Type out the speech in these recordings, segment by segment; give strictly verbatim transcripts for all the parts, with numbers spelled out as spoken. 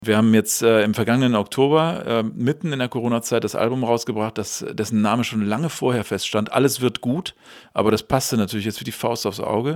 Wir haben jetzt äh, im vergangenen Oktober äh, mitten in der Corona-Zeit das Album rausgebracht, das, dessen Name schon lange vorher feststand. Alles wird gut, aber das passte natürlich jetzt wie die Faust aufs Auge.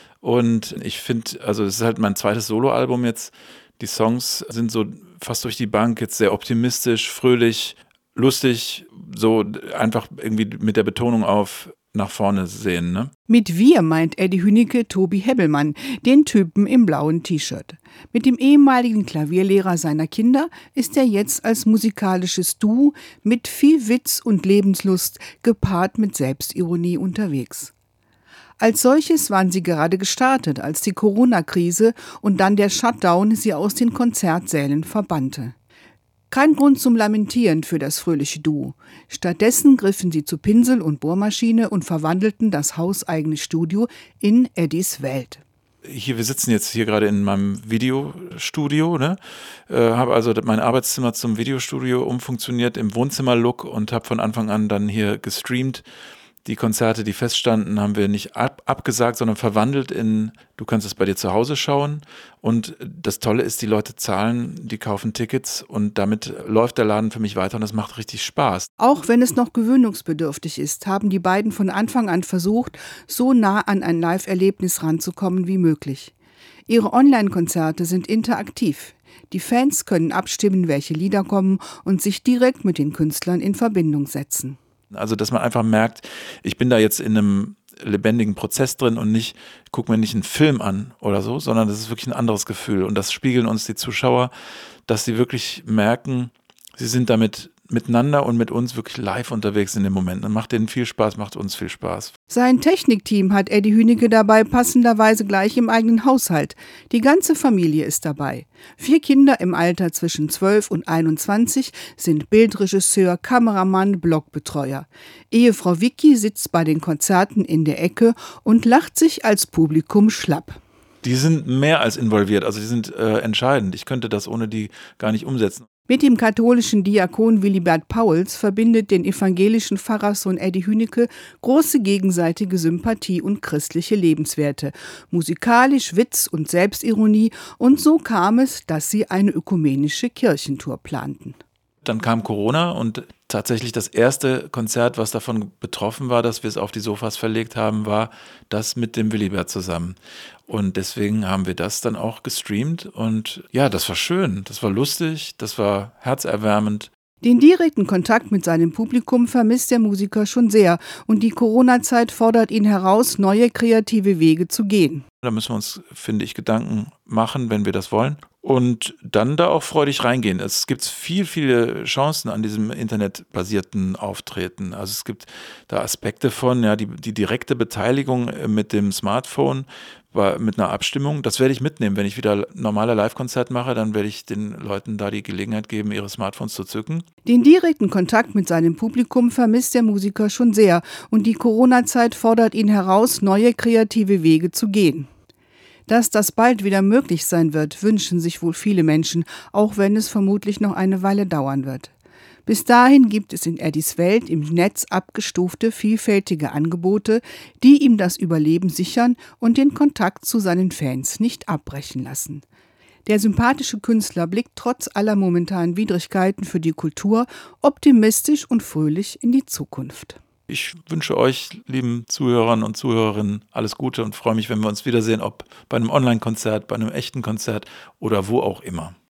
Und ich finde, also es ist halt mein zweites Soloalbum jetzt. Die Songs sind so fast durch die Bank jetzt sehr optimistisch, fröhlich, lustig, so einfach irgendwie mit der Betonung auf nach vorne sehen, ne? Mit wir meint Eddie Hünicke Tobi Hebbelmann, den Typen im blauen T-Shirt. Mit dem ehemaligen Klavierlehrer seiner Kinder ist er jetzt als musikalisches Duo mit viel Witz und Lebenslust gepaart mit Selbstironie unterwegs. Als solches waren sie gerade gestartet, als die Corona-Krise und dann der Shutdown sie aus den Konzertsälen verbannte. Kein Grund zum Lamentieren für das fröhliche Duo. Stattdessen griffen sie zu Pinsel und Bohrmaschine und verwandelten das hauseigene Studio in Eddies Welt. Hier, wir sitzen jetzt hier gerade in meinem Videostudio, ne? Äh, habe also mein Arbeitszimmer zum Videostudio umfunktioniert im Wohnzimmer-Look und habe von Anfang an dann hier gestreamt. Die Konzerte, die feststanden, haben wir nicht ab, abgesagt, sondern verwandelt in, du kannst es bei dir zu Hause schauen. Und das Tolle ist, die Leute zahlen, die kaufen Tickets und damit läuft der Laden für mich weiter und das macht richtig Spaß. Auch wenn es noch gewöhnungsbedürftig ist, haben die beiden von Anfang an versucht, so nah an ein Live-Erlebnis ranzukommen wie möglich. Ihre Online-Konzerte sind interaktiv. Die Fans können abstimmen, welche Lieder kommen und sich direkt mit den Künstlern in Verbindung setzen. Also, dass man einfach merkt, ich bin da jetzt in einem lebendigen Prozess drin und nicht, guck mir nicht einen Film an oder so, sondern das ist wirklich ein anderes Gefühl. Und das spiegeln uns die Zuschauer, dass sie wirklich merken, sie sind damit miteinander und mit uns wirklich live unterwegs in dem Moment. Und macht denen viel Spaß, macht uns viel Spaß. Sein Technikteam hat Eddie Hünicke dabei passenderweise gleich im eigenen Haushalt. Die ganze Familie ist dabei. Vier Kinder im Alter zwischen zwölf und einundzwanzig sind Bildregisseur, Kameramann, Blogbetreuer. Ehefrau Vicky sitzt bei den Konzerten in der Ecke und lacht sich als Publikum schlapp. Die sind mehr als involviert, also die sind äh, entscheidend. Ich könnte das ohne die gar nicht umsetzen. Mit dem katholischen Diakon Willibert Pauls verbindet den evangelischen Pfarrerssohn Eddie Hünicke große gegenseitige Sympathie und christliche Lebenswerte, musikalisch Witz und Selbstironie, und so kam es, dass sie eine ökumenische Kirchentour planten. Dann kam Corona und tatsächlich das erste Konzert, was davon betroffen war, dass wir es auf die Sofas verlegt haben, war das mit dem Willibert zusammen. Und deswegen haben wir das dann auch gestreamt und ja, das war schön, das war lustig, das war herzerwärmend. Den direkten Kontakt mit seinem Publikum vermisst der Musiker schon sehr und die Corona-Zeit fordert ihn heraus, neue kreative Wege zu gehen. Da müssen wir uns, finde ich, Gedanken machen, wenn wir das wollen. Und dann da auch freudig reingehen. Es gibt viel, viele Chancen an diesem internetbasierten Auftreten. Also es gibt da Aspekte von, ja, die, die direkte Beteiligung mit dem Smartphone, mit einer Abstimmung. Das werde ich mitnehmen. Wenn ich wieder normale Live-Konzert mache, dann werde ich den Leuten da die Gelegenheit geben, ihre Smartphones zu zücken. Den direkten Kontakt mit seinem Publikum vermisst der Musiker schon sehr und die Corona-Zeit fordert ihn heraus, neue kreative Wege zu gehen. Dass das bald wieder möglich sein wird, wünschen sich wohl viele Menschen, auch wenn es vermutlich noch eine Weile dauern wird. Bis dahin gibt es in Eddies Welt im Netz abgestufte, vielfältige Angebote, die ihm das Überleben sichern und den Kontakt zu seinen Fans nicht abbrechen lassen. Der sympathische Künstler blickt trotz aller momentanen Widrigkeiten für die Kultur optimistisch und fröhlich in die Zukunft. Ich wünsche euch, lieben Zuhörern und Zuhörerinnen, alles Gute und freue mich, wenn wir uns wiedersehen, ob bei einem Online-Konzert, bei einem echten Konzert oder wo auch immer.